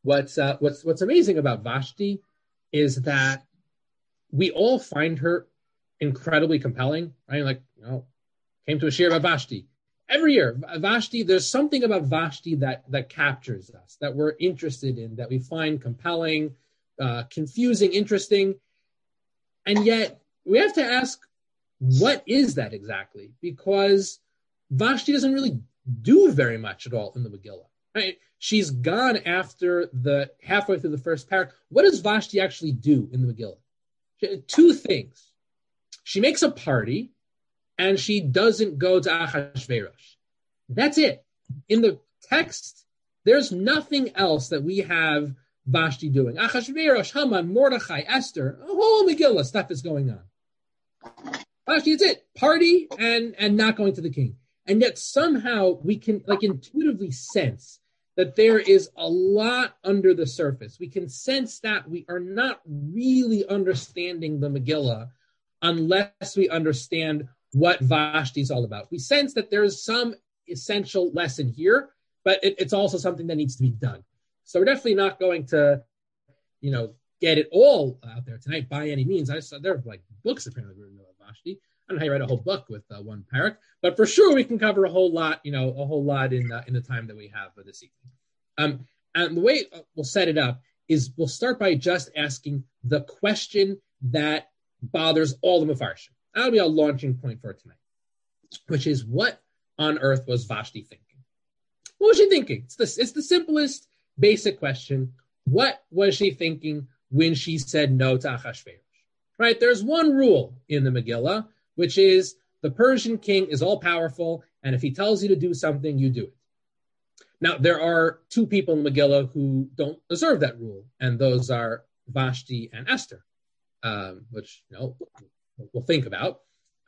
what's amazing about Vashti is that we all find her incredibly compelling, right? Like, came to a shir about Vashti. Every year, Vashti, there's something about Vashti that captures us, that we're interested in, that we find compelling, confusing, interesting. And yet, we have to ask, what is that exactly? Because Vashti doesn't really do very much at all in the Megillah. Right? She's gone after halfway through the first parak. What does Vashti actually do in the Megillah? Two things. She makes a party, and she doesn't go to Achashverosh. That's it. In the text, there's nothing else that we have Vashti doing. Achashverosh, Haman, Mordechai, Esther, a whole Megillah stuff is going on. Vashti, it's it. Party and not going to the king. And yet somehow we can intuitively sense that there is a lot under the surface. We can sense that we are not really understanding the Megillah unless we understand what Vashti is all about. We sense that there's some essential lesson here, but it's also something that needs to be done. So we're definitely not going to, get it all out there tonight by any means. I saw there are books apparently written about Vashti. I don't know how you write a whole book with one parak, but for sure we can cover a whole lot in the time that we have this evening. And the way we'll set it up is we'll start by just asking the question that bothers all the Mefarshim. That'll be our launching point for tonight, which is, what on earth was Vashti thinking? What was she thinking? It's the simplest, basic question. What was she thinking when she said no to Achashverosh? Right? There's one rule in the Megillah, which is the Persian king is all-powerful, and if he tells you to do something, you do it. Now, there are two people in the Megillah who don't deserve that rule, and those are Vashti and Esther, which, we'll think about.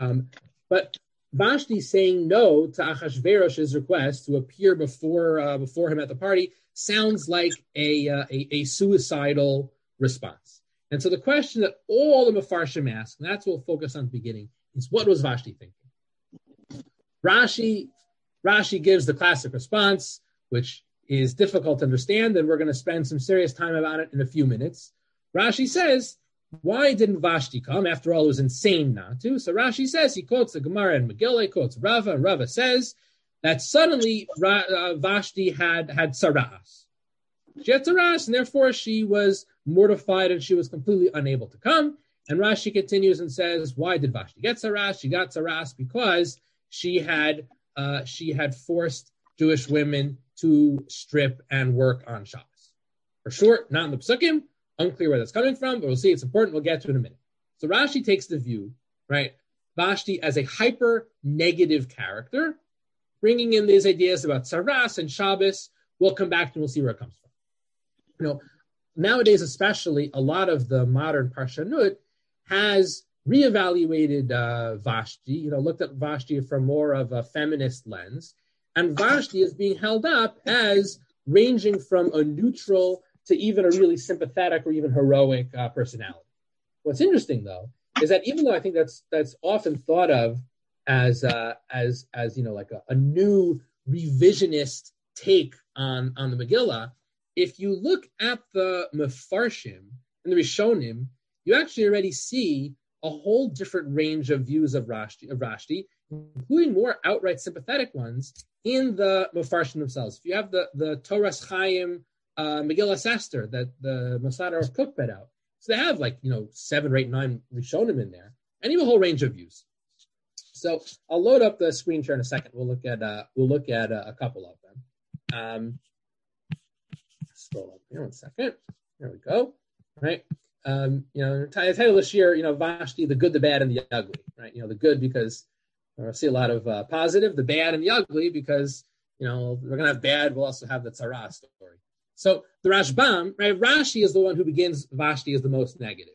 But Vashti saying no to Achashverosh's request to appear before him at the party sounds like a suicidal response. And so the question that all the Mefarshim ask, and that's what we'll focus on at the beginning, is what was Vashti thinking? Rashi gives the classic response, which is difficult to understand, and we're going to spend some serious time about it in a few minutes. Rashi says, why didn't Vashti come? After all, it was insane not to. So Rashi says, he quotes the Gemara and Megillah, quotes Rava, and Rava says that suddenly Vashti had tzaras. She had tzaras, and therefore she was mortified and she was completely unable to come. And Rashi continues and says, why did Vashti get tzaras? She got tzaras because she had forced Jewish women to strip and work on Shabbos. For sure, not in the Psukim. Unclear where that's coming from, but we'll see. It's important. We'll get to it in a minute. So Rashi takes the view, right, Vashti as a hyper-negative character, bringing in these ideas about Tzaras and Shabbos. We'll come back and we'll see where it comes from. Nowadays, especially, a lot of the modern Parshanut has reevaluated Vashti, looked at Vashti from more of a feminist lens, and Vashti is being held up as ranging from a neutral to even a really sympathetic or even heroic personality. What's interesting, though, is that even though I think that's often thought of as like a new revisionist take on the Megillah, if you look at the Mefarshim and the Rishonim, you actually already see a whole different range of views of Vashti, including more outright sympathetic ones in the Mefarshim themselves. If you have the Toras Chaim Megillah Esther that the Masada of Kook put out, so they have 7 or 8, 9 Rishonim in there, and you have a whole range of views. So I'll load up the screen share in a second. We'll look at a couple of them. Scroll up here 1 second. There we go. All right. Title this year, Vashti, the good, the bad, and the ugly. Right. The good because I see a lot of positive, the bad, and the ugly because we're gonna have bad. We'll also have the Tzara story. So the Rashbam, right? Rashi is the one who begins Vashti as the most negative.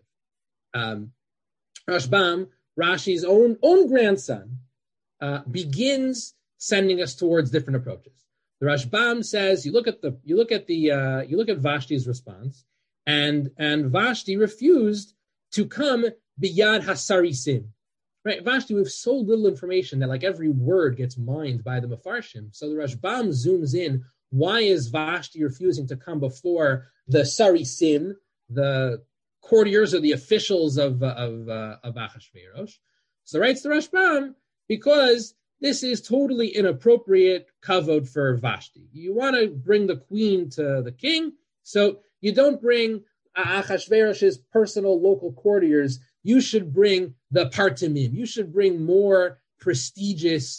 Rashbam, Rashi's own grandson, begins sending us towards different approaches. The Rashbam says, you look at Vashti's response, and Vashti refused to come biyad hasarisim. Right, Vashti, we have so little information that every word gets mined by the Mefarshim. So the Rashbam zooms in why is Vashti refusing to come before the Sarisim, the courtiers or the officials of Achashverosh? So writes the Rashbam, because this is totally inappropriate kavod for Vashti. You want to bring the queen to the king, so you don't bring Achashverosh's personal local courtiers. You should bring the partimim. You should bring more prestigious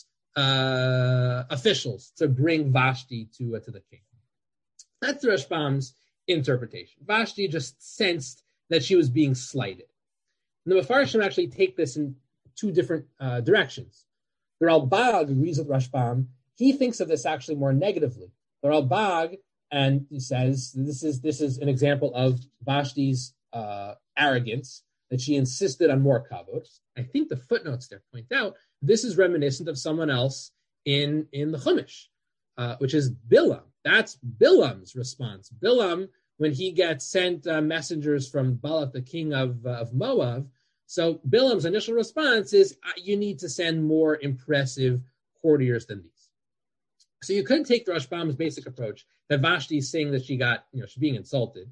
officials to bring Vashti to the king. That's the Rashbam's interpretation. Vashti just sensed that she was being slighted. And the Mefarshim actually take this in two different directions. The Ralbag agrees with Rashbam. He thinks of this actually more negatively. The Ralbag, and he says this is an example of Vashti's arrogance, that she insisted on more kavod. I think the footnotes there point out this is reminiscent of someone else in the Chumash, which is Bilam. That's Bilam's response. Bilam, when he gets sent messengers from Balak, the king of Moab, so Bilam's initial response is, you need to send more impressive courtiers than these. So you could take the Rashbam's basic approach that Vashti is saying that she's being insulted,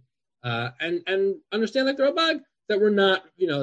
and understand like the Ralbag that we're not,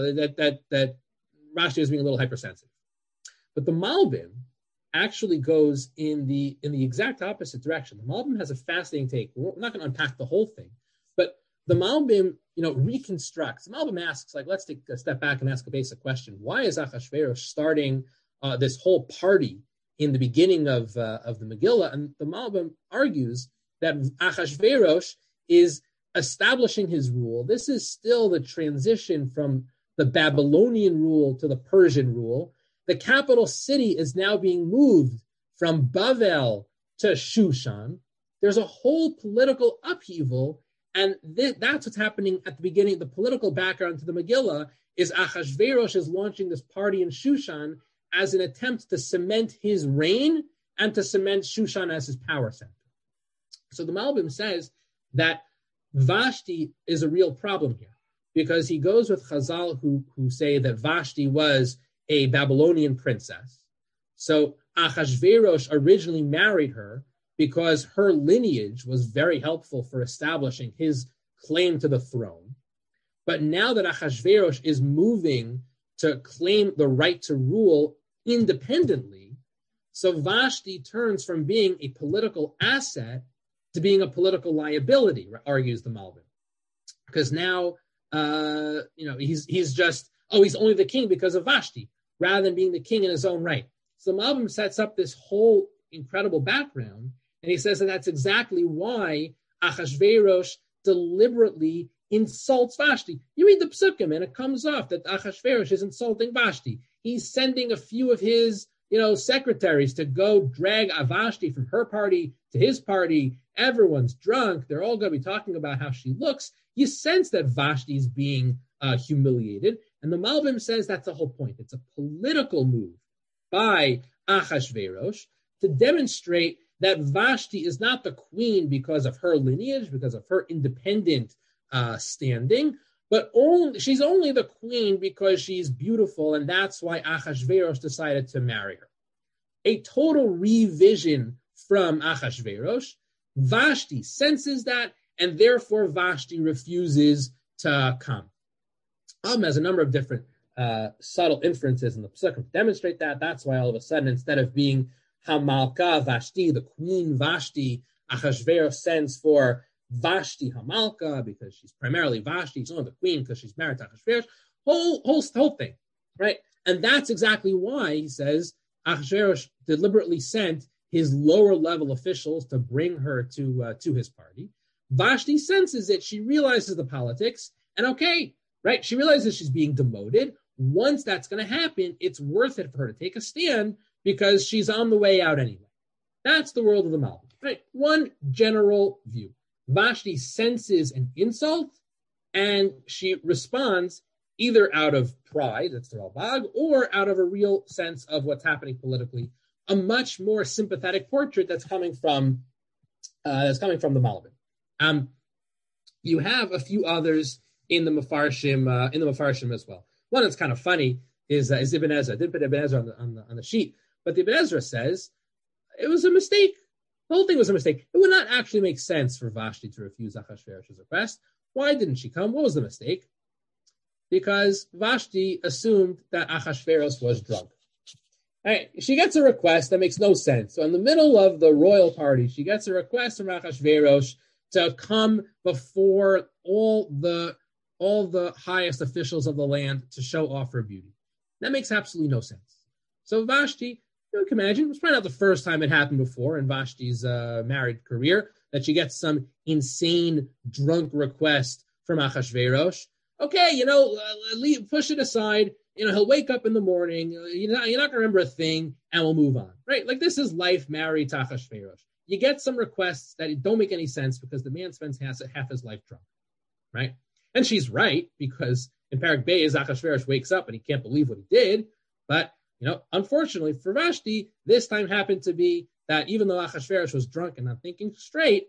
that Vashti is being a little hypersensitive. But the Malbim actually goes in the exact opposite direction. The Malbim has a fascinating take. We're not going to unpack the whole thing, but the Malbim, reconstructs. The Malbim asks, let's take a step back and ask a basic question. Why is Achashverosh starting this whole party in the beginning of the Megillah? And the Malbim argues that Achashverosh is establishing his rule. This is still the transition from the Babylonian rule to the Persian rule. The capital city is now being moved from Bavel to Shushan. There's a whole political upheaval, and that's what's happening at the beginning. The political background to the Megillah is Achashverosh is launching this party in Shushan as an attempt to cement his reign and to cement Shushan as his power center. So the Malbim says that Vashti is a real problem here, because he goes with Chazal who say that Vashti was a Babylonian princess. So Achashverosh originally married her because her lineage was very helpful for establishing his claim to the throne. But now that Achashverosh is moving to claim the right to rule independently, so Vashti turns from being a political asset to being a political liability, argues the Malbim. Because now, he's only the king because of Vashti, rather than being the king in his own right. So the Malbim sets up this whole incredible background, and he says that that's exactly why Achashverosh deliberately insults Vashti. You read the Psukim, and it comes off that Achashverosh is insulting Vashti. He's sending a few of his, secretaries to go drag Vashti from her party to his party. Everyone's drunk. They're all going to be talking about how she looks. You sense that Vashti is being humiliated. And the Malbim says that's the whole point. It's a political move by Achashverosh to demonstrate that Vashti is not the queen because of her lineage, because of her independent standing, but she's only the queen because she's beautiful, and that's why Achashverosh decided to marry her. A total revision from Achashverosh. Vashti senses that, and therefore Vashti refuses to come. Has a number of different subtle inferences in the Psukim to demonstrate that. That's why all of a sudden, instead of being Hamalka Vashti, the queen Vashti, Achashverosh sends for Vashti Hamalka, because she's primarily Vashti. She's only the queen because she's married to Achashverosh. Whole thing, right? And that's exactly why he says Achashverosh deliberately sent his lower level officials to bring her to his party. Vashti senses it. She realizes the politics, and okay, right? She realizes she's being demoted. Once that's going to happen, it's worth it for her to take a stand because she's on the way out anyway. That's the world of the Malbim, right? One general view. Vashti senses an insult, and she responds either out of pride, that's the Ralbag, or out of a real sense of what's happening politically. A much more sympathetic portrait that's coming from the Malbim. You have a few others in the Mefarshim as well. One that's kind of funny is Ibn Ezra. I didn't put Ibn Ezra on the sheet, but the Ibn Ezra says it was a mistake. The whole thing was a mistake. It would not actually make sense for Vashti to refuse Achashverosh's request. Why didn't she come? What was the mistake? Because Vashti assumed that Achashverosh was drunk. All right, she gets a request that makes no sense. So in the middle of the royal party, she gets a request from Achashverosh to come before all the highest officials of the land to show off her beauty. That makes absolutely no sense. So Vashti, you can imagine, it was probably not the first time it happened before in Vashti's married career that she gets some insane drunk request from Achashverosh. Okay, push it aside. He'll wake up in the morning. You're not going to remember a thing, and we'll move on, right? Like, this is life married to Achashverosh. You get some requests that don't make any sense because the man spends half his life drunk, right? And she's right, because in Parak Beis, Achashverosh wakes up and he can't believe what he did. But, unfortunately for Vashti, this time happened to be that even though Achashverosh was drunk and not thinking straight,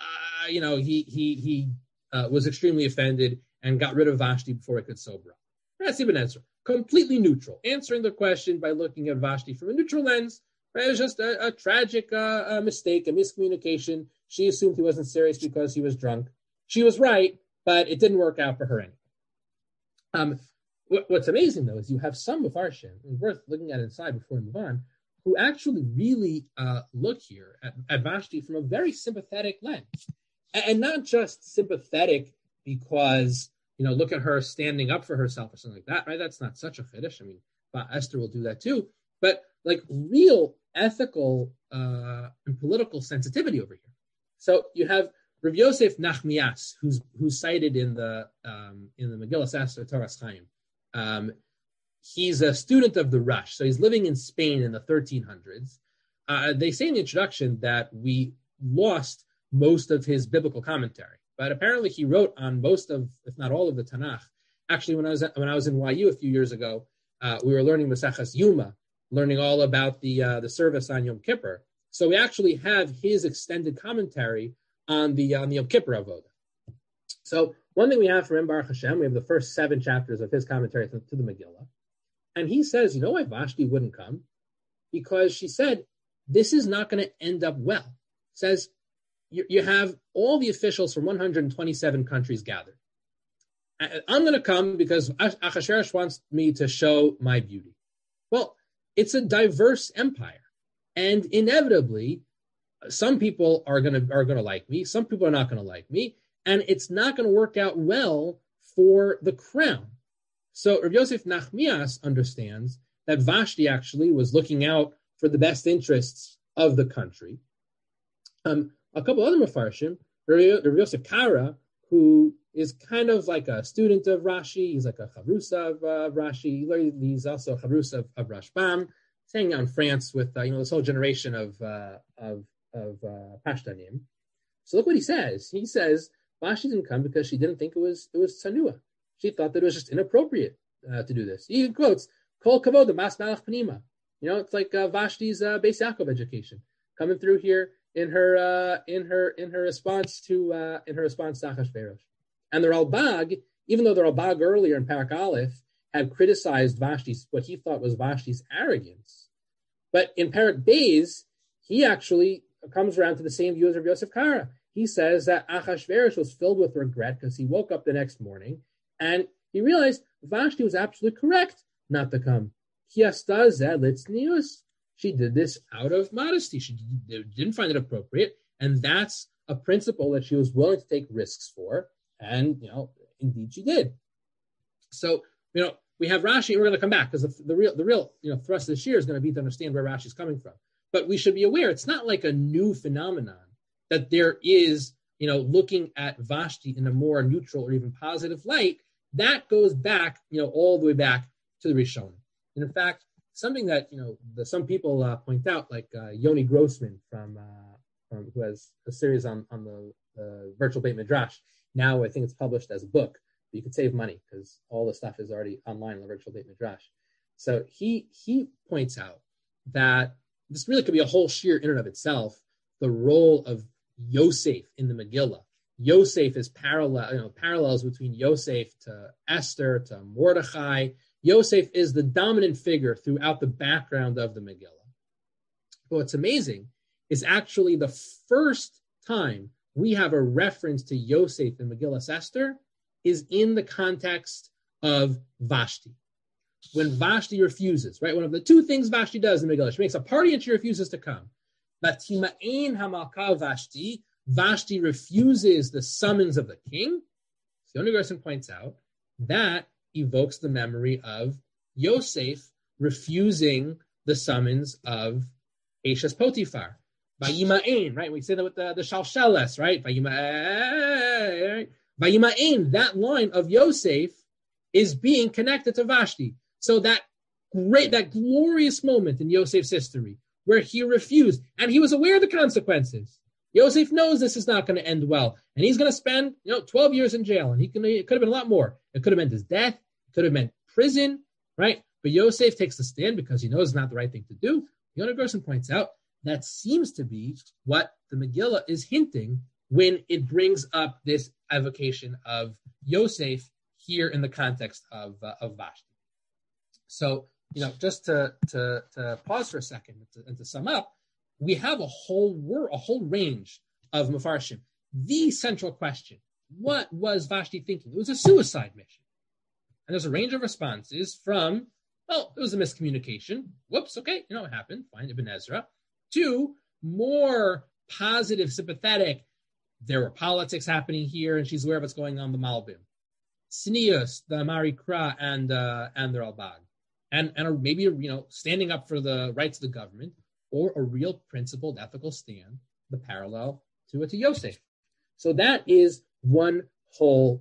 he was extremely offended and got rid of Vashti before it could sober up. That's Ibn Ezra. Completely neutral, answering the question by looking at Vashti from a neutral lens. Right? It was just a tragic mistake, a miscommunication. She assumed he wasn't serious because he was drunk. She was right, but it didn't work out for her anyway. What's amazing, though, is you have some Mefarshim, it's worth looking at inside before we move on, who actually really look here at Vashti from a very sympathetic lens. And not just sympathetic because, look at her standing up for herself or something like that, right? That's not such a chiddush. I mean, Esther will do that too. But like real ethical and political sensitivity over here. So you have Rav Yosef Nachmias, who's cited in the Megillas Esther Toras Chaim. He's a student of the Rush, so he's living in Spain in the 1300s. They say in the introduction that we lost most of his biblical commentary, but apparently he wrote on most of, if not all of the Tanakh. Actually, when I was in YU a few years ago, we were learning Maseches Yuma, learning all about the service on Yom Kippur. So we actually have his extended commentary on the Yom Kippur Avoda. So one thing we have from Baruch Hashem, we have the first 7 chapters of his commentary to the Megillah. And he says, you know why Vashti wouldn't come? Because she said, this is not going to end up well. Says, you have all the officials from 127 countries gathered. I'm going to come because Achashverosh wants me to show my beauty. Well, it's a diverse empire. And inevitably, some people are going to like me. Some people are not going to like me. And it's not going to work out well for the crown. So Rav Yosef Nachmias understands that Vashti actually was looking out for the best interests of the country. A couple other Mefarshim, Rav Yosef Kara, who is kind of like a student of Rashi, he's like a Chavrusa of Rashi, he's also a Chavrusa of Rashbam, he's hanging out in France with this whole generation of Pashtanim. So look what he says. He says Vashti didn't come because she didn't think it was tzanua. She thought that it was just inappropriate to do this. He even quotes Kol Kavod Mas Malach Panima. It's like Vashti's Beis Yaakov education coming through here in her response to Achashverosh. And the Ralbag, even though the Ralbag earlier in Parak Aleph had criticized Vashti's, what he thought was Vashti's arrogance, but in Parak Beis he actually comes around to the same view as Rav Yosef Kara. He says that Achashverosh was filled with regret because he woke up the next morning and he realized Vashti was absolutely correct not to come. She did this out of modesty. She didn't find it appropriate. And that's a principle that she was willing to take risks for. And, indeed she did. So, we have Rashi, and we're going to come back because the real thrust of this year is going to be to understand where Rashi's coming from. But we should be aware it's not like a new phenomenon that there is, looking at Vashti in a more neutral or even positive light. That goes back, all the way back to the Rishonim. And in fact, something that, some people point out, like Yoni Grossman from who has a series on the virtual Beit Midrash. Now I think it's published as a book, but you could save money because all the stuff is already online on the virtual Beit Midrash. So he points out that this really could be a whole shiur in and of itself, the role of Yosef in the Megillah. Yosef is parallels between Yosef to Esther to Mordechai. Yosef is the dominant figure throughout the background of the Megillah. But what's amazing is actually the first time we have a reference to Yosef in Megillas Esther is in the context of Vashti. When Vashti refuses, right? One of the two things Vashti does in Megillah, she makes a party and she refuses to come. Batima'in hamalka Vashti, Vashti refuses the summons of the king. Yoni Gerson points out that evokes the memory of Yosef refusing the summons of Eshes Potiphar. Vayima'in, right? We say that with the Shalsheles, right? Vayima'in, that line of Yosef is being connected to Vashti. So that glorious moment in Yosef's history where he refused, and he was aware of the consequences. Yosef knows this is not going to end well, and he's going to spend 12 years in jail, and it could have been a lot more. It could have meant his death. It could have meant prison, right? But Yosef takes the stand because he knows it's not the right thing to do. Yonah Gerson points out that seems to be what the Megillah is hinting when it brings up this evocation of Yosef here in the context of Vashti. So, just to pause for a second and to sum up, we have a whole range of Mefarshim. The central question: what was Vashti thinking? It was a suicide mission, and there's a range of responses from, well, it was a miscommunication. Whoops, okay, it happened. Fine, Ibn Ezra. To more positive, sympathetic. There were politics happening here, and she's aware of what's going on in the Malbim. Sneus, the Marikra, and the Ralbag. And maybe standing up for the rights of the government, or a real principled ethical stand, the parallel to Yosef. So that is one whole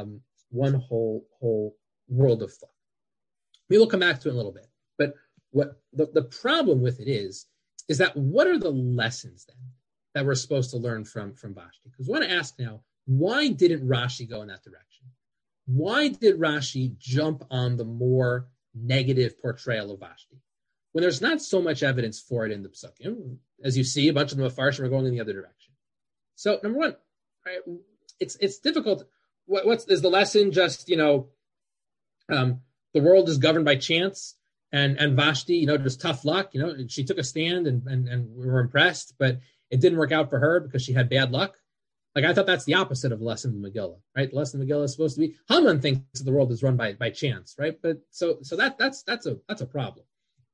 world of thought. We will come back to it in a little bit. But what the problem with it is that what are the lessons then that we're supposed to learn from Vashti? Because I want to ask now, why didn't Rashi go in that direction? Why did Rashi jump on the more negative portrayal of Vashti when there's not so much evidence for it in the Psukim? As you see, a bunch of the Mefarshim are going in the other direction. So number one, right, it's difficult. Is the lesson just the world is governed by chance and Vashti just tough luck? She took a stand and we were impressed, but it didn't work out for her because she had bad luck. Like, I thought that's the opposite of the lesson of Megillah, right? The lesson of Megillah is supposed to be Haman thinks that the world is run by chance, right? But so that's a problem.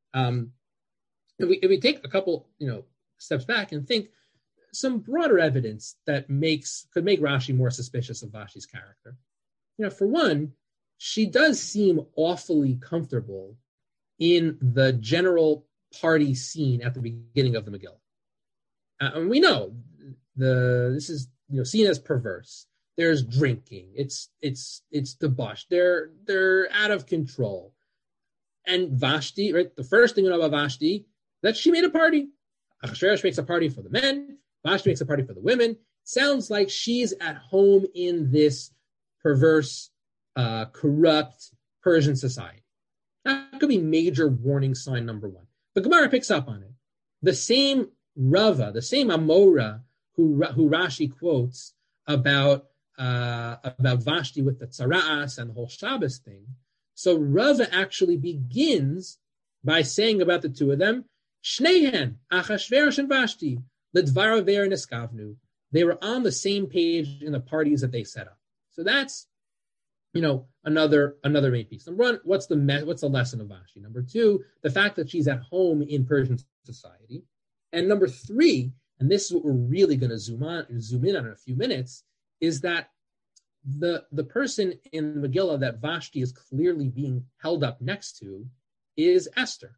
If we take a couple steps back and think some broader evidence that could make Rashi more suspicious of Vashti's character. For one, she does seem awfully comfortable in the general party scene at the beginning of the Megillah. And we know this is seen as perverse. There's drinking. It's debauched. They're out of control. And Vashti, right? The first thing we know about Vashti, that she made a party. Achashverosh makes a party for the men. Vashti makes a party for the women. Sounds like she's at home in this perverse, corrupt Persian society. That could be major warning sign number one. But Gemara picks up on it. The same Rava, the same Amora who Rashi quotes about Vashti with the tzara'as and the whole Shabbos thing. So Rava actually begins by saying about the two of them, Shneihen, Achashverosh and Vashti, L'dvara ve'er neskavnu. They were on the same page in the parties that they set up. So that's, another main piece. Number one, what's the lesson of Vashti? Number two, the fact that she's at home in Persian society. And number three, and this is what we're really going to zoom in on in a few minutes, is that the person in the Megillah that Vashti is clearly being held up next to is Esther.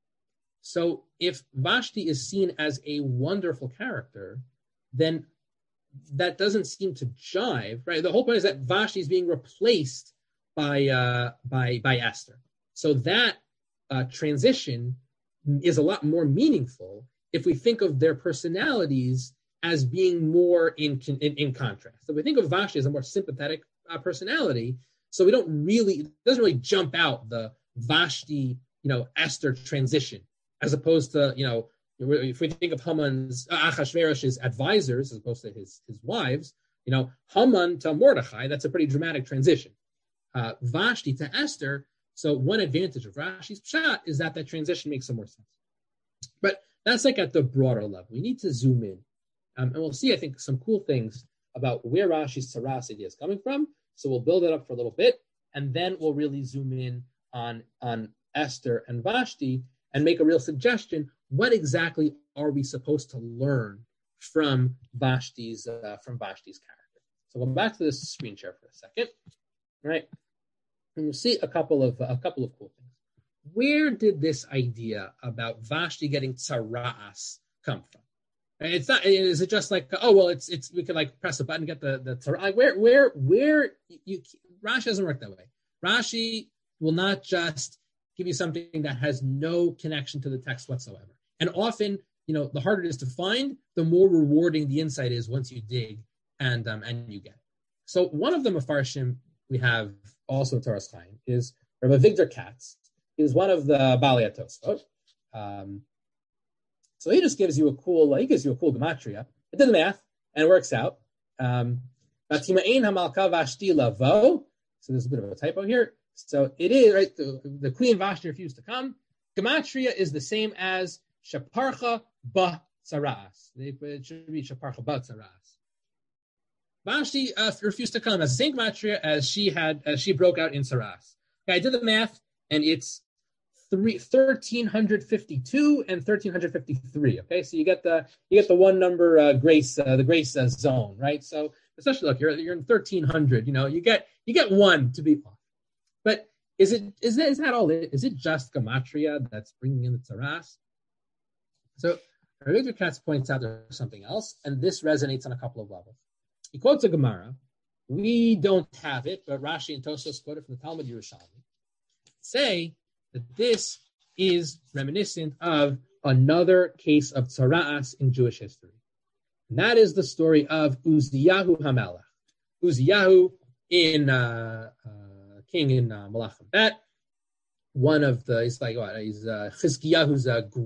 So if Vashti is seen as a wonderful character, then that doesn't seem to jive, right? The whole point is that Vashti is being replaced by Esther. So that transition is a lot more meaningful if we think of their personalities as being more in contrast. So we think of Vashti as a more sympathetic personality. So it doesn't really jump out the Vashti, Esther transition, as opposed to, if we think of Haman's, Achashverosh's advisors, as opposed to his wives, Haman to Mordechai, that's a pretty dramatic transition. Vashti to Esther, so one advantage of Rashi's pshat is that transition makes some more sense. But That's like at the broader level. We need to zoom in. And we'll see, I think, some cool things about where Rashi's Tsaras idea is coming from. So we'll build it up for a little bit, and then we'll really zoom in on Esther and Vashti and make a real suggestion. What exactly are we supposed to learn from Vashti's character? So we'll go back to this screen share for a second, right? And you'll see a couple of cool things. Where did this idea about Vashti getting tsaras come from? And it's not. Is it just like, oh well, it's we can like press a button and get the tsaras? Where you Rashi doesn't work that way. Rashi will not just give you something that has no connection to the text whatsoever. And often, the harder it is to find, the more rewarding the insight is once you dig and you get it. So one of the Mefarshim we have also in Toras Chaim is Rabbi Victor Katz. He was one of the Balei Tosfot. So he just gives you a cool gematria. It did the math and it works out. So there's a bit of a typo here. So it is right. The Queen Vashti refused to come. Gematria is the same as Shaparcha ba Tsaras. It should be Shaparcha ba Tsaras. Vashti refused to come as the same gematria as she broke out in Tsaras. Okay, I did the math, and it's 1352 and 1353. Okay, so you get the one number grace, the grace zone, right? So especially look, you're in 1300. You get one to be off. But is that all? Is it just gematria that's bringing in the tsaras? So Rabbi Katz points out there's something else, and this resonates on a couple of levels. He quotes a Gemara. We don't have it, but Rashi and Tosfos quote it from the Talmud Yerushalmi. Say that this is reminiscent of another case of tsaras in Jewish history. And that is the story of Uziyahu HaMelech. Uziyahu king in Malachim Bet. He's Chizkiyahu's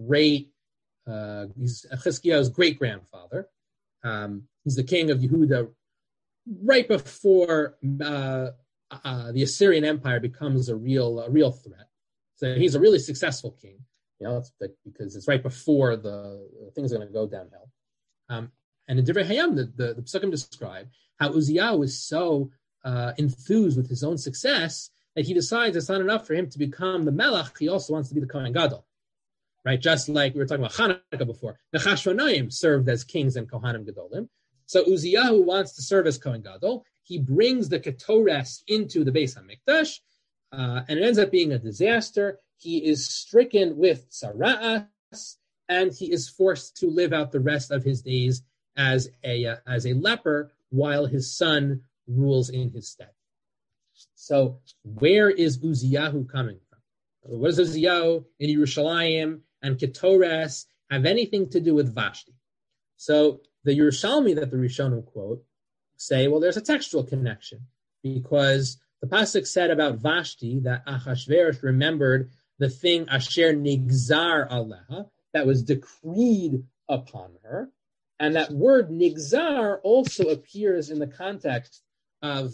Chizkiyahu's great grandfather. He's the king of Yehuda right before the Assyrian Empire becomes a real threat. So he's a really successful king, because it's right before the things are going to go downhill. And in Divrei Hayam, the Pesukim describe how Uziyahu was so enthused with his own success that he decides it's not enough for him to become the Melech. He also wants to be the Kohen Gadol, right? Just like we were talking about Hanukkah before, the Chashmonaim served as kings and Kohanim Gadolim. So Uziyahu wants to serve as Kohen Gadol. He brings the Ketores into the Beis HaMikdash, and it ends up being a disaster. He is stricken with Tsaras, and he is forced to live out the rest of his days as a leper while his son rules in his stead. So where is Uziyahu coming from? What does Uziyahu in Yerushalayim and Ketores have anything to do with Vashti? So the Yerushalmi that the Rishonim quote say, well, there's a textual connection, because the pasuk said about Vashti that Achashverosh remembered the thing Asher Nigzar Aleha, that was decreed upon her, and that word Nigzar also appears in the context of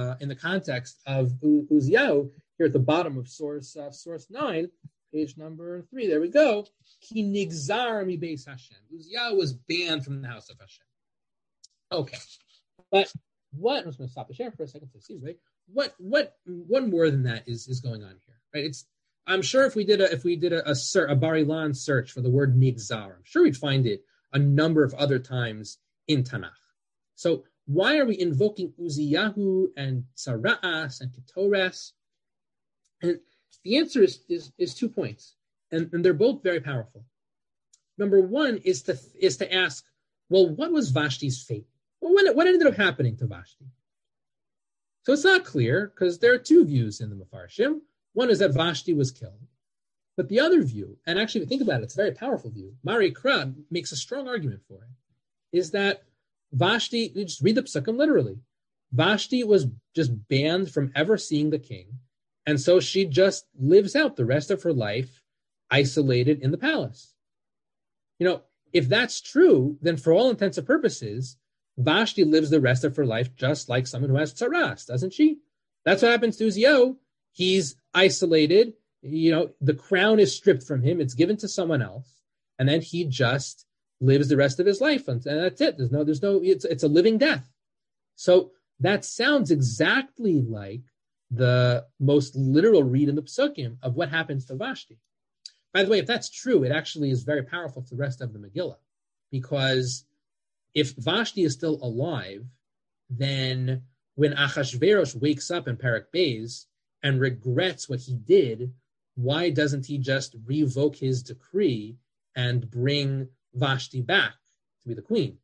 Uziyahu here at the bottom of source 9, page number 3. There we go. Ki Nigzar mi beis Hashem. Uziyahu was banned from the house of Hashem. Okay, but what? I'm just going to stop the share for a second to see, right? What more than that is going on here, right? I'm sure if we did a Bar Ilan search for the word Nigzar, I'm sure we'd find it a number of other times in Tanakh. So why are we invoking Uziyahu and Tsaras and Ketores? And the answer is 2 points, and they're both very powerful. Number one is to ask, well, what was Vashti's fate? Well, what ended up happening to Vashti? So it's not clear, because there are two views in the Mefarshim. One is that Vashti was killed. But the other view, and actually if you think about it, it's a very powerful view, Mari Krab makes a strong argument for it, is that Vashti, you just read the Pesukim literally, Vashti was just banned from ever seeing the king, and so she just lives out the rest of her life isolated in the palace. If that's true, then for all intents and purposes, Vashti lives the rest of her life just like someone who has tsaras, doesn't she? That's what happens to Uziyahu. He's isolated. The crown is stripped from him. It's given to someone else. and then he just lives the rest of his life, and that's it. It's a living death. So that sounds exactly like the most literal read in the Psukim of what happens to Vashti. By the way, if that's true, it actually is very powerful for the rest of the Megillah, because if Vashti is still alive, then when Achashverosh wakes up in Perek Beis and regrets what he did, why doesn't he just revoke his decree and bring Vashti back to be the queen?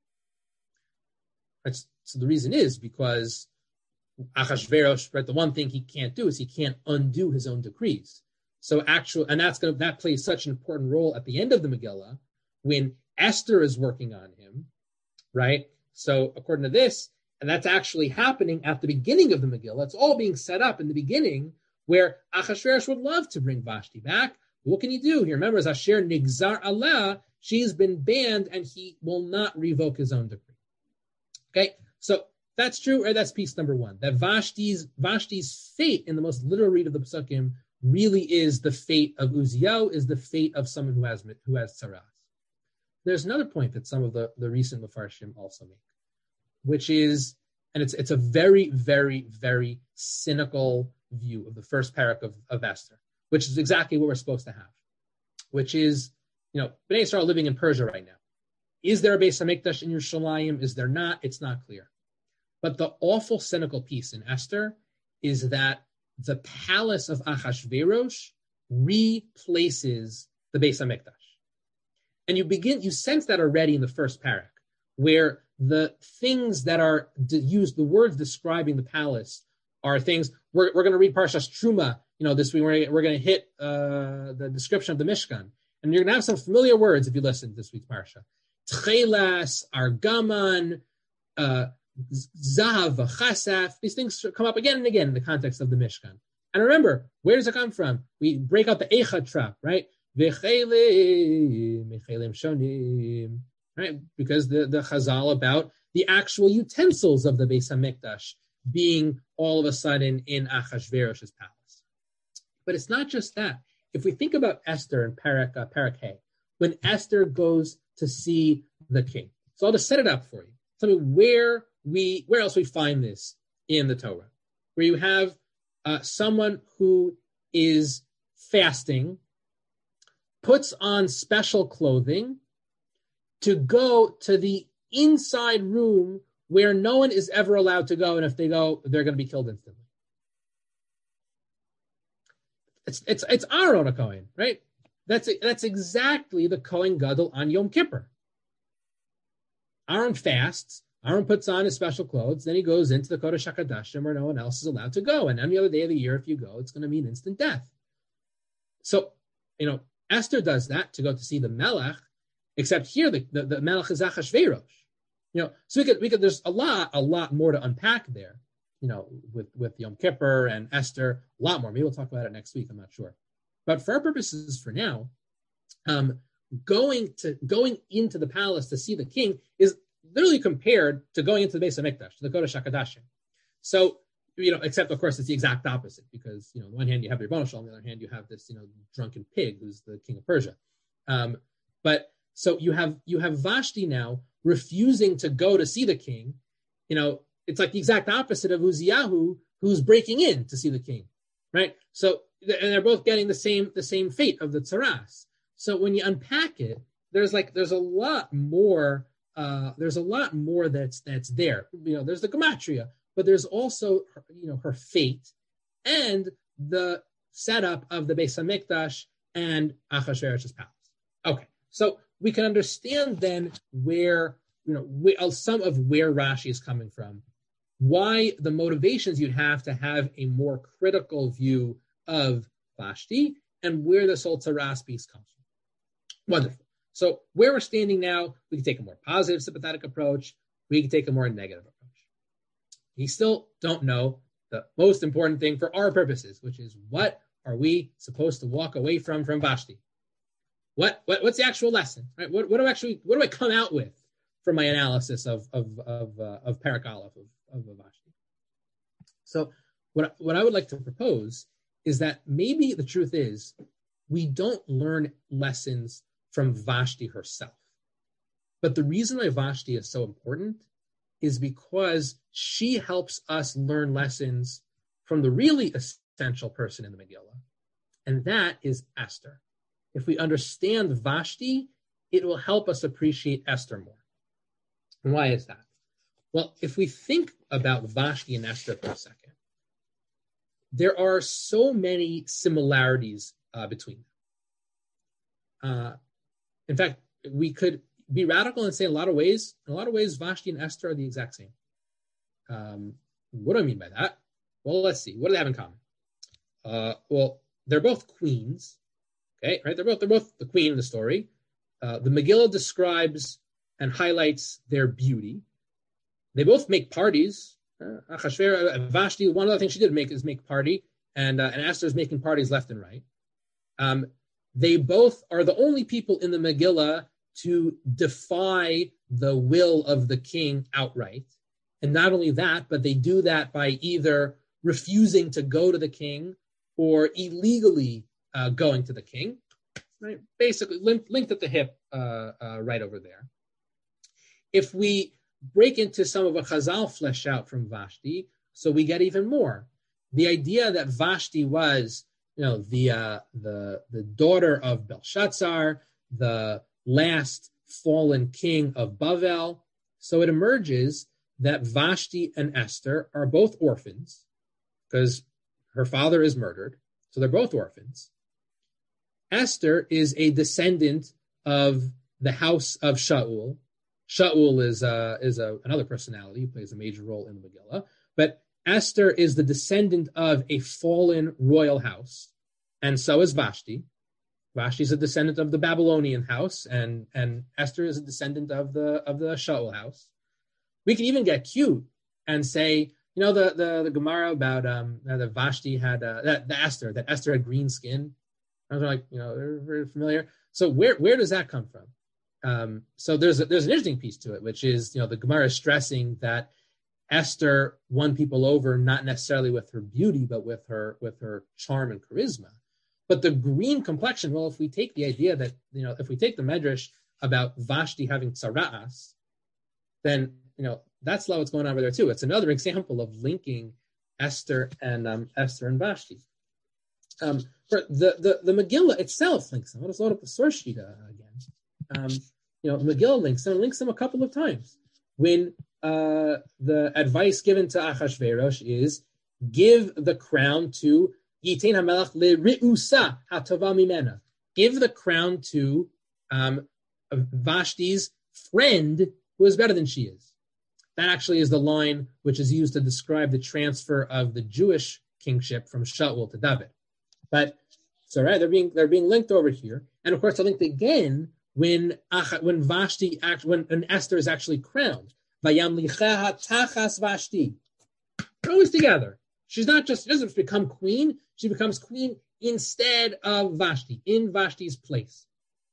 So the reason is because Achashverosh, right, the one thing he can't do is he can't undo his own decrees. So that plays such an important role at the end of the Megillah when Esther is working on him, right? So according to this, and that's actually happening at the beginning of the Megillah. It's all being set up in the beginning where Achashverosh would love to bring Vashti back. What can he do? He remembers Asher Nigzar Allah, she's been banned and he will not revoke his own decree. Okay, so that's true, or that's piece number one, that Vashti's fate in the most literal read of the Psukim really is the fate of Uziyahu, is the fate of someone who has tzaras. There's another point that some of the recent Mefarshim also make, which is, and it's a very, very, very cynical view of the first parak of Esther, which is exactly what we're supposed to have, which is, Bnei Yisrael are living in Persia right now. Is there a Beis HaMikdash in Yerushalayim? Is there not? It's not clear. But the awful cynical piece in Esther is that the palace of Achashverosh replaces the Beis HaMikdash. And you sense that already in the first parak, where the things that are used, the words describing the palace are things, we're going to read Parshas Truma, this week we're going to hit the description of the Mishkan. And you're going to have some familiar words if you listen to this week's Parsha. Tchelas, Argaman, Zahav, Chasaf, these things come up again and again in the context of the Mishkan. And remember, where does it come from? We break out the Echad trap, right? V'chelim, Mechelim Shonim, right? Because the Chazal about the actual utensils of the Beis HaMikdash being all of a sudden in Achashverosh's palace. But it's not just that. If we think about Esther in Parak Hay, when Esther goes to see the king. So I'll just set it up for you. Tell me where else we find this in the Torah, where you have someone who is fasting, puts on special clothing to go to the inside room where no one is ever allowed to go, and if they go, they're going to be killed instantly. It's Aaron a Kohen, right? That's exactly the Kohen Gadol on Yom Kippur. Aaron fasts. Aaron puts on his special clothes. Then he goes into the Kodesh HaKodashim where no one else is allowed to go. And any other day of the year, if you go, it's going to mean instant death. So, Esther does that to go to see the Melech, except here the Melech is Achashverosh. So we could. There's a lot more to unpack there. With Yom Kippur and Esther, a lot more. Maybe we'll talk about it next week. I'm not sure. But for our purposes for now, going into the palace to see the king is literally compared to going into the Beis HaMikdash, to the Kodesh HaKodashim. So, except of course it's the exact opposite, because on the one hand you have the Rebbeinu Shalom, on the other hand you have this drunken pig who's the king of Persia. But so you have Vashti now refusing to go to see the king. It's like the exact opposite of Uziyahu, who's breaking in to see the king, right? So, and they're both getting the same fate of the tzaras. So when you unpack it, there's a lot more. There's a lot more that's there. There's the gematria, but there's also her fate and the setup of the Beis HaMikdash and Achashverosh's palace. Okay, so we can understand then where some of where Rashi is coming from, why the motivations you'd have to have a more critical view of Vashti, and where this whole tzaras piece comes from. Wonderful. So where we're standing now, we can take a more positive, sympathetic approach. We can take a more negative approach. We still don't know the most important thing for our purposes, which is what are we supposed to walk away from Vashti? What's the actual lesson? Right? What do I come out with from my analysis of Parak Aleph of Vashti? So what I would like to propose is that maybe the truth is we don't learn lessons from Vashti herself. But the reason why Vashti is so important is because she helps us learn lessons from the really essential person in the Megillah, and that is Esther. If we understand Vashti, it will help us appreciate Esther more. And why is that? Well, if we think about Vashti and Esther for a second, there are so many similarities between them. In fact, we could be radical and say in a lot of ways, Vashti and Esther are the exact same. What do I mean by that? Well, let's see. What do they have in common? Well, they're both queens. Okay, right? They're both the queen in the story. The Megillah describes and highlights their beauty. They both make parties. Vashti, one other thing she did is make party, and Esther is making parties left and right. They both are the only people in the Megillah to defy the will of the king outright. And not only that, but they do that by either refusing to go to the king or illegally going to the king. Right? Basically, linked at the hip right over there. If we break into some of what Chazal flesh out from Vashti, so we get even more. The idea that Vashti was, the daughter of Belshazzar, the last fallen king of Bavel. So it emerges that Vashti and Esther are both orphans because her father is murdered. So they're both orphans. Esther is a descendant of the house of Shaul. Shaul is another personality who plays a major role in the Megillah. But Esther is the descendant of a fallen royal house, and so is Vashti. Vashti is a descendant of the Babylonian house, and Esther is a descendant of the Shaul house. We can even get cute and say, the Gemara about that Vashti had that Esther had green skin. I was like, they're very familiar. So where does that come from? So there's an interesting piece to it, which is, the Gemara is stressing that Esther won people over not necessarily with her beauty, but with her charm and charisma. But the green complexion, well, if we take the idea that, if we take the Medrash about Vashti having tzara'as, then, that's what's going on over there too. It's another example of linking Esther and Vashti. For the Megillah itself links them. I'll just load up the source sheet again. Megillah links them a couple of times. When the advice given to Achashverosh is give the crown to Yitain HaMelech le'ri'usa hatova mimena. Give the crown to Vashti's friend who is better than she is. That actually is the line which is used to describe the transfer of the Jewish kingship from Shaul to David. But so right, they're being linked over here, and of course they're linked again when Esther is actually crowned. Vayamlicheha tachas Vashti. They're always together. She doesn't become queen. She becomes queen instead of Vashti, in Vashti's place.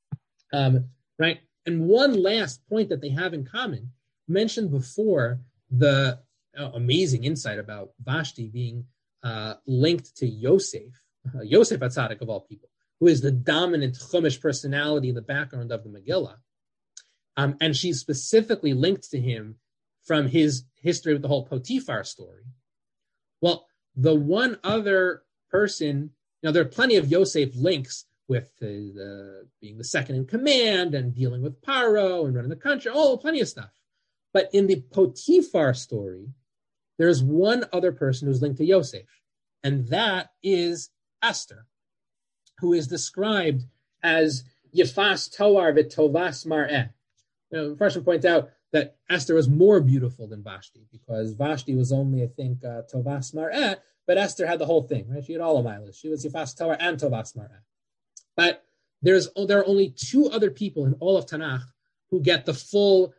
Right? And one last point that they have in common, mentioned before, the amazing insight about Vashti being linked to Yosef HaTzadik of all people, who is the dominant Chumash personality in the background of the Megillah. And she's specifically linked to him from his history with the whole Potiphar story. Well, the one other person, there are plenty of Yosef links with being the second in command and dealing with Paro and running the country, plenty of stuff. But in the Potiphar story, there's one other person who's linked to Yosef, and that is Esther, who is described as Yefas Toar v'Tovas Mar'eh. First, I point out that Esther was more beautiful than Vashti, because Vashti was only, I think, Tovas Mar'eh, but Esther had the whole thing, right? She had all of Milas. She was Yefas Toar and Tovas Mar'eh. But there are only two other people in all of Tanakh who get the full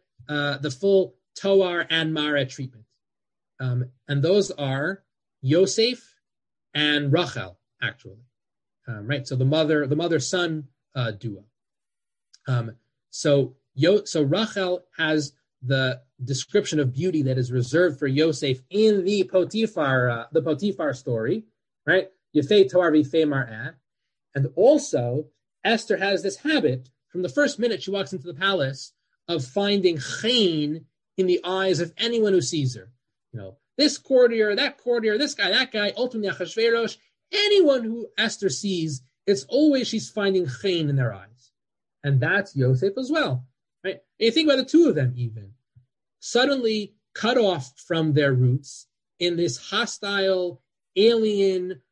Toar and Mar'eh treatment. And those are Yosef and Rachel, actually. Right? So the mother-son duo. So Rachel has the description of beauty that is reserved for Yosef in the Potiphar story, right? Yefei Toar v'Yefei Mar'eh. And also, Esther has this habit from the first minute she walks into the palace of finding chen in the eyes of anyone who sees her. This courtier, this guy, that guy, ultimately Achashverosh, anyone who Esther sees, it's always she's finding chen in their eyes. And that's Yosef as well. Right? And you think about the two of them even. Suddenly cut off from their roots in this hostile, alien,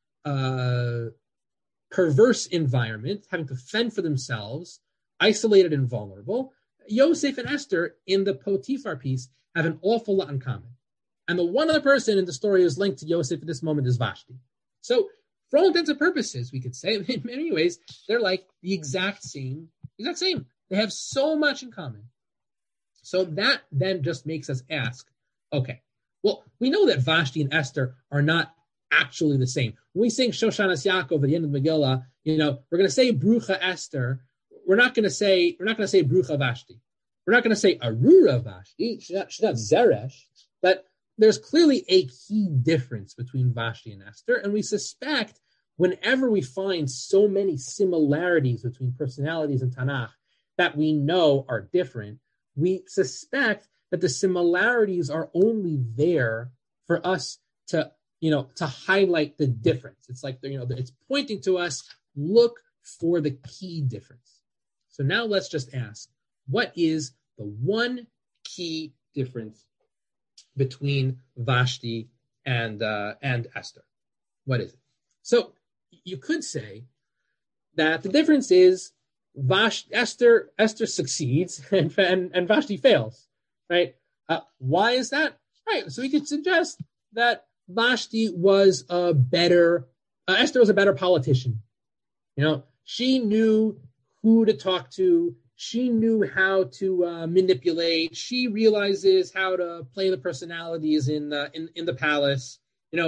perverse environment, having to fend for themselves, isolated and vulnerable. Yosef and Esther in the Potiphar piece have an awful lot in common. And the one other person in the story who's linked to Yosef at this moment is Vashti. So for all intents and purposes, we could say in many ways, they're like the exact same. They have so much in common. So that then just makes us ask, okay, well, we know that Vashti and Esther are not actually the same. When we sing Shoshanas Yaakov at the end of the Megillah, we're going to say Brucha Esther. We're not going to say Brucha Vashti. We're not going to say Arura Vashti. She's not Zeresh, but there's clearly a key difference between Vashti and Esther, and we suspect whenever we find so many similarities between personalities in Tanakh that we know are different, we suspect that the similarities are only there for us to highlight the difference. It's like, it's pointing to us, look for the key difference. So now let's just ask, what is the one key difference between Vashti and Esther? What is it? So you could say that the difference is Esther succeeds and Vashti fails, right? Why is that? Right. So we could suggest that Vashti was Esther was a better politician. She knew who to talk to. She knew how to manipulate. She realizes how to play the personalities in the palace.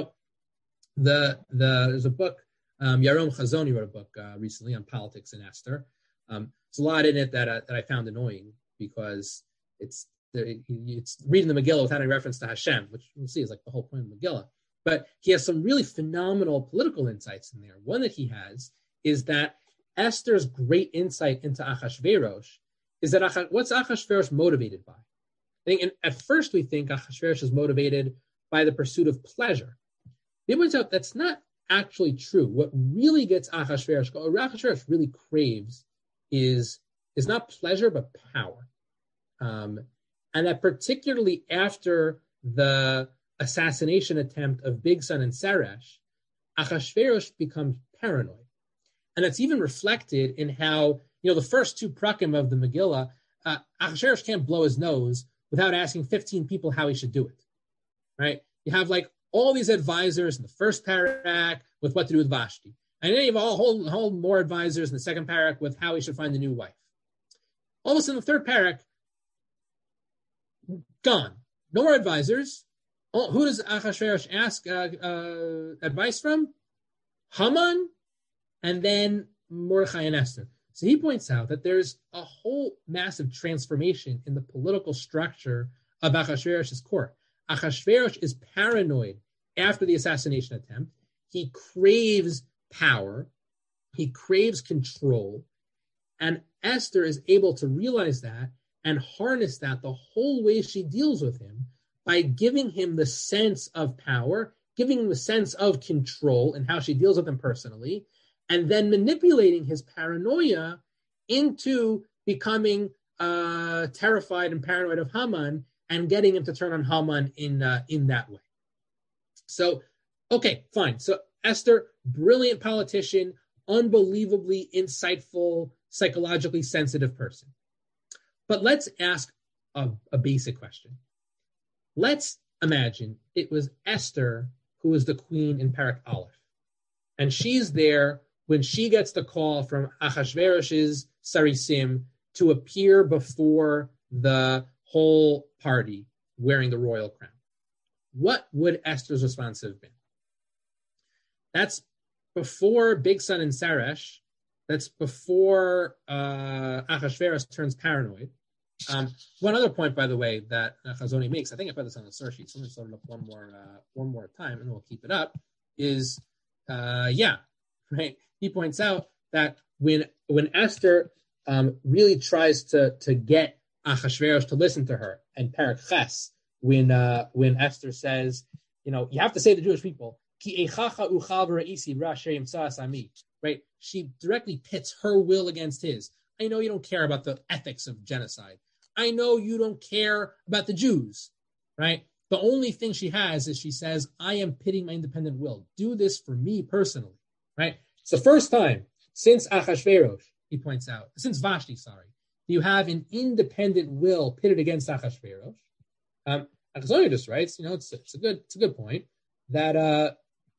There's a book. Yaron Chazoni wrote a book recently on politics in Esther. There's a lot in it that I found annoying because it's reading the Megillah without any reference to Hashem, which we'll see is like the whole point of the Megillah. But he has some really phenomenal political insights in there. One that he has is that Esther's great insight into Achashverosh is that what's Achashverosh motivated by? At first we think Achashverosh is motivated by the pursuit of pleasure. It turns out that's not actually true. What really gets Achashverosh really craves is not pleasure but power. And that particularly after the assassination attempt of Bigsan and Seresh, Achashverosh becomes paranoid. And it's even reflected in how, the first two prakim of the Megillah, Achashverosh can't blow his nose without asking 15 people how he should do it, right? You have like all these advisors in the first parak with what to do with Vashti. And then you have a whole more advisors in the second parak with how he should find a new wife. All of a sudden, the third parak, gone. No more advisors. Who does Achashverosh ask advice from? Haman, and then Mordechai and Esther. So he points out that there's a whole massive transformation in the political structure of Achashverosh's court. Achashverosh is paranoid after the assassination attempt. He craves power. He craves control. And Esther is able to realize that and harness that the whole way she deals with him by giving him the sense of power, giving him the sense of control and how she deals with him personally, and then manipulating his paranoia into becoming terrified and paranoid of Haman and getting him to turn on Haman in that way. So, okay, fine. So Esther, brilliant politician, unbelievably insightful, psychologically sensitive person. But let's ask a basic question. Let's imagine it was Esther who was the queen in Parak Aleph. And she's there when she gets the call from Achashverosh's Sarisim to appear before the whole party wearing the royal crown. What would Esther's response have been? That's before Bigsan and Seresh. That's before Achashverosh turns paranoid. One other point, by the way, that Chazoni makes, I think I put this on the source sheet, so I'm going to sort it up one more time, and we'll keep it up, is, right? He points out that when Esther really tries to get Achashverosh to listen to her. And Perek Ches, when Esther says, you have to say to the Jewish people, Ki eichacha uchal v'ra'isi v'ra'asher yimtza asami, right? She directly pits her will against his. I know you don't care about the ethics of genocide. I know you don't care about the Jews, right? The only thing she has is she says, I am pitting my independent will. Do this for me personally, right? It's the first time since Achashverosh, he points out, since Vashti, you have an independent will pitted against Achashverosh. Achashverosh just writes, it's a good point that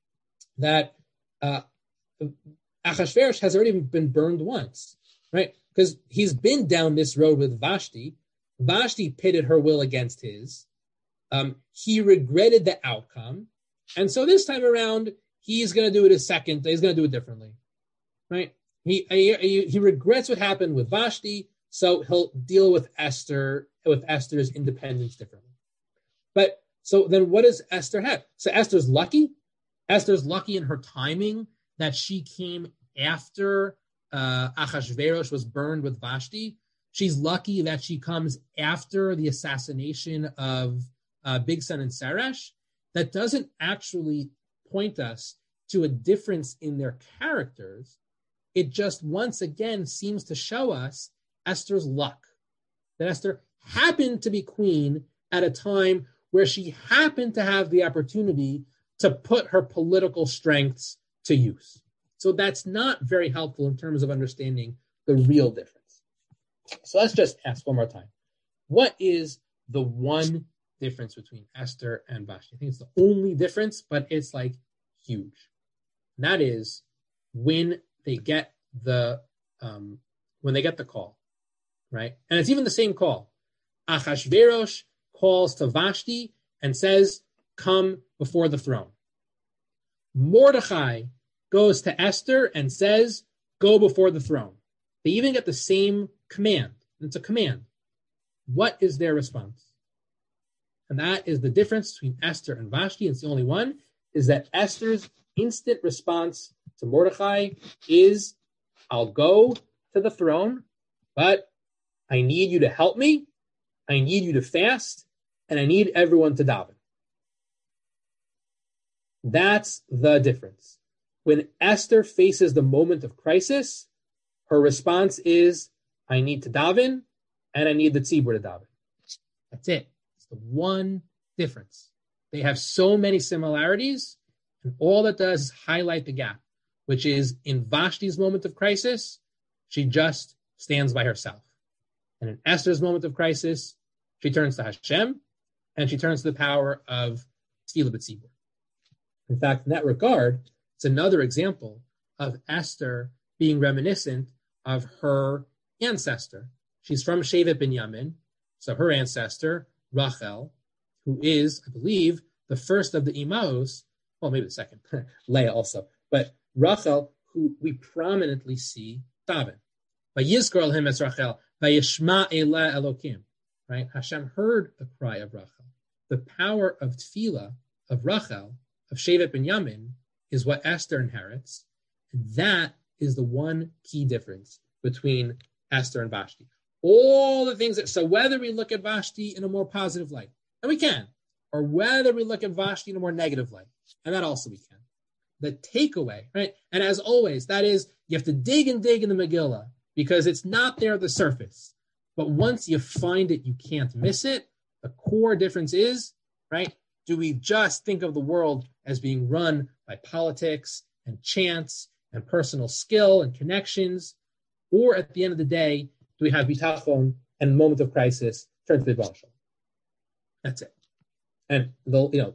Achashverosh has already been burned once, right? Because he's been down this road with Vashti. Vashti pitted her will against his. He regretted the outcome. And so this time around, he's going to do it he's going to do it differently, right? He regrets what happened with Vashti, so he'll deal with Esther's independence differently. But so then what does Esther have? So Esther's lucky. Esther's lucky in her timing that she came after Achashverosh was burned with Vashti. She's lucky that she comes after the assassination of Bigsan and Seresh. That doesn't actually point us to a difference in their characters. It just once again seems to show us Esther's luck. That Esther happened to be queen at a time where she happened to have the opportunity to put her political strengths to use. So that's not very helpful in terms of understanding the real difference. So let's just ask one more time. What is the one difference between Esther and Vashti? I think it's the only difference, but it's like huge. And that is when they get the call, right? And it's even the same call. Achashverosh calls to Vashti and says, come before the throne. Mordechai goes to Esther and says, go before the throne. They even get the same command. It's a command. What is their response? And that is the difference between Esther and Vashti. It's the only one, is that Esther's instant response to Mordechai is, I'll go to the throne, but I need you to help me. I need you to fast, and I need everyone to daven. That's the difference. When Esther faces the moment of crisis, her response is, I need to daven, and I need the tzibur to daven. That's it. It's the one difference. They have so many similarities, and all that does is highlight the gap, which is in Vashti's moment of crisis, she just stands by herself. And in Esther's moment of crisis, she turns to Hashem, and she turns to the power of Tefillah B'tzibur. In fact, in that regard, it's another example of Esther being reminiscent of her ancestor. She's from Shevet Binyamin, so her ancestor, Rachel, who is, I believe, the first of the Imaos, well, maybe the second, Leah also, but Rachel, who we prominently see daven. Vayizkor Elohim es Rachel, vayishma Eleh Elokim. Right? Hashem heard the cry of Rachel. The power of tefillah, of Rachel, of Shevet Binyamin, is what Esther inherits. And that is the one key difference between Esther and Vashti. All the things so whether we look at Vashti in a more positive light, and we can, or whether we look at Vashti in a more negative light, and that also we can. The takeaway, right? And as always, that is, you have to dig in the Megillah, because it's not there at the surface. But once you find it, you can't miss it. The core difference is, right? Do we just think of the world as being run by politics and chance and personal skill and connections? Or at the end of the day, do we have bitachon and moment of crisis turn to the Baal Shem? That's it. And the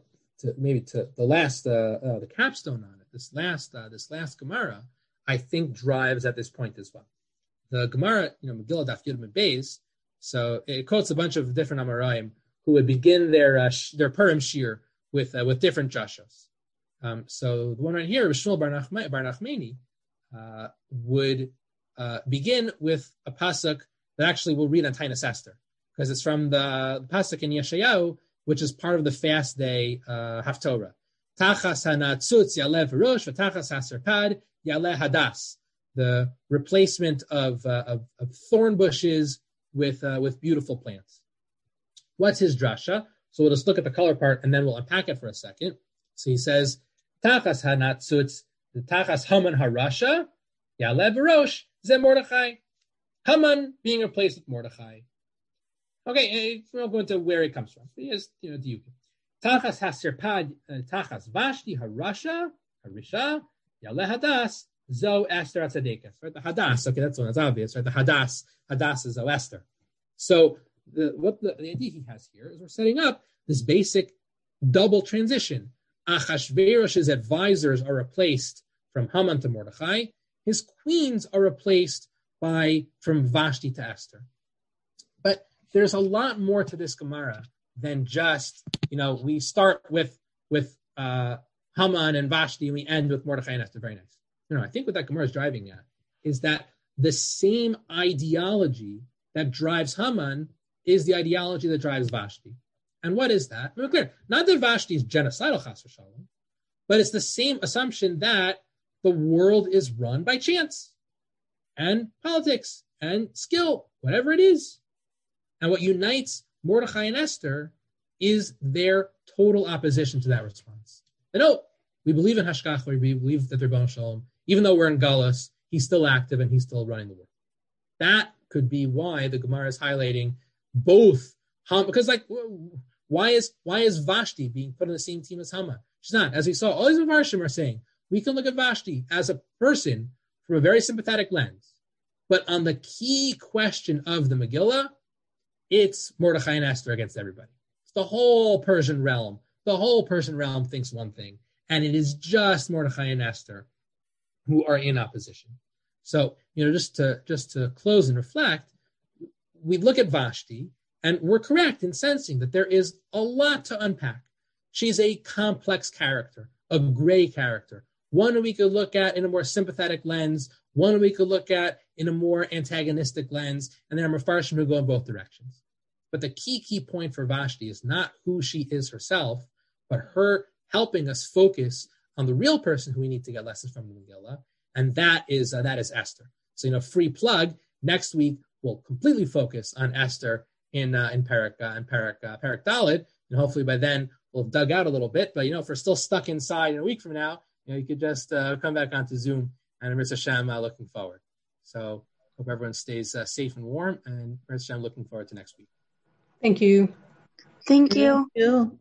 capstone on it, this last Gemara, I think drives at this point as well. The Gemara, Megillah Daf Yud Beis, so it quotes a bunch of different Amoraim who would begin their Purim Shir with different drashos. So the one right here, Shmuel Bar Nachmani, would begin with a pasuk that actually we'll read on Tainas Esther, because it's from the pasuk in Yeshayahu, which is part of the fast day Haftorah. Tachas hanatzutz yaleh v'rosh v'tachas haserpad yaleh hadas. the replacement of thorn bushes with beautiful plants. What's his drasha? So we'll just look at the color part and then we'll unpack it for a second. So he says, Tachas hanatzutz, the Tachas Haman harasha, Yalev Rosh, Ze Mordechai. Haman being replaced with Mordechai. Okay, we'll go into where it comes from. He has, diukim. Tachas hasirpad, Tachas Vashti harasha, harisha, Yaleh hadas, Zo Esther Atzadekas. Right, the hadas. Okay, that's one that's obvious. Right, the hadas is Zo Esther. So what the idea he has here is we're setting up this basic double transition. Achashverosh's advisors are replaced from Haman to Mordechai. His queens are replaced from Vashti to Esther. But there's a lot more to this Gemara than just, we start with Haman and Vashti and we end with Mordechai and Esther. Very nice. I think what that Gemara is driving at is that the same ideology that drives Haman is the ideology that drives Vashti. And what is that? We're clear. Not that Vashti is genocidal, chas v'shalom, but it's the same assumption that the world is run by chance and politics and skill, whatever it is. And what unites Mordechai and Esther is their total opposition to that response. They know we believe in Hashgacha, we believe that they're Rebbeinu Shalom. Even though we're in Galus, he's still active and he's still running the world. That could be why the Gemara is highlighting both because why is Vashti being put on the same team as Haman? She's not. As we saw, all these Mepharshim are saying we can look at Vashti as a person from a very sympathetic lens, but on the key question of the Megillah, it's Mordechai and Esther against everybody. It's the whole Persian realm. The whole Persian realm thinks one thing, and it is just Mordechai and Esther who are in opposition. So, just to close and reflect, we look at Vashti, and we're correct in sensing that there is a lot to unpack. She's a complex character, a gray character, one we could look at in a more sympathetic lens, one we could look at in a more antagonistic lens, and then our Mepharshim will go in both directions. But the key point for Vashti is not who she is herself, but her helping us focus on the real person who we need to get lessons from the Megillah, and that is Esther. So, free plug. Next week we'll completely focus on Esther in Perek Dalet, and hopefully by then we'll have dug out a little bit. But if we're still stuck inside in a week from now, you could just come back onto Zoom, and Mitzvah Hashem looking forward. So hope everyone stays safe and warm, and Mitzvah Hashem looking forward to next week. Thank you. Thank you.